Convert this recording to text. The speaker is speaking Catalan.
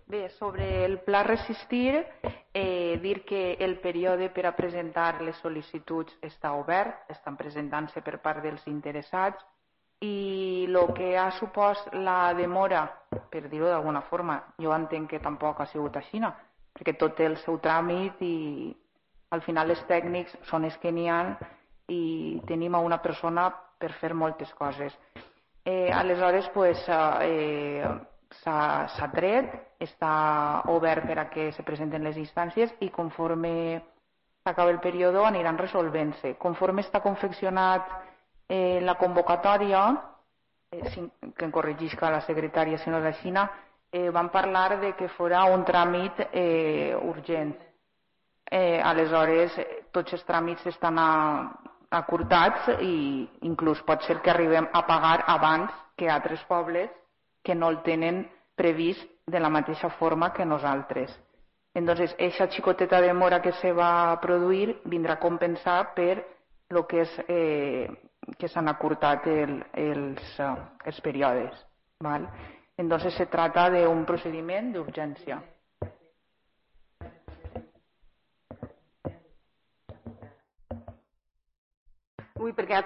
Bé, sobre el pla Resistir, dir que el període per a presentar les sol·licituds està obert, estan presentant-se per part dels interessats i el que ha supost la demora, per dir-ho d'alguna forma, jo entenc que tampoc ha sigut així, perquè tot té el seu tràmit i al final els tècnics són els que n'hi ha i tenim a una persona per fer moltes coses. Aleshores, s'ha tret, està obert per a que se presenten les instàncies i conforme s'acaba el període aniran resolvent-se. Conforme està confeccionat la convocatòria, que em corregisca la secretària si no és així, vam parlar de que fos un tràmit urgent. Aleshores, tots els tràmits estan acurtats i inclús pot ser que arribem a pagar abans que altres pobles que no el tenen previst de la mateixa forma que nosaltres. Entonces, aquesta xicoteta demora que se va produir vindrà a compensar per el que és que s'han acurtat els períodes. ¿Vale? Entonces, se trata de un procediment d'urgència. Ui, perquè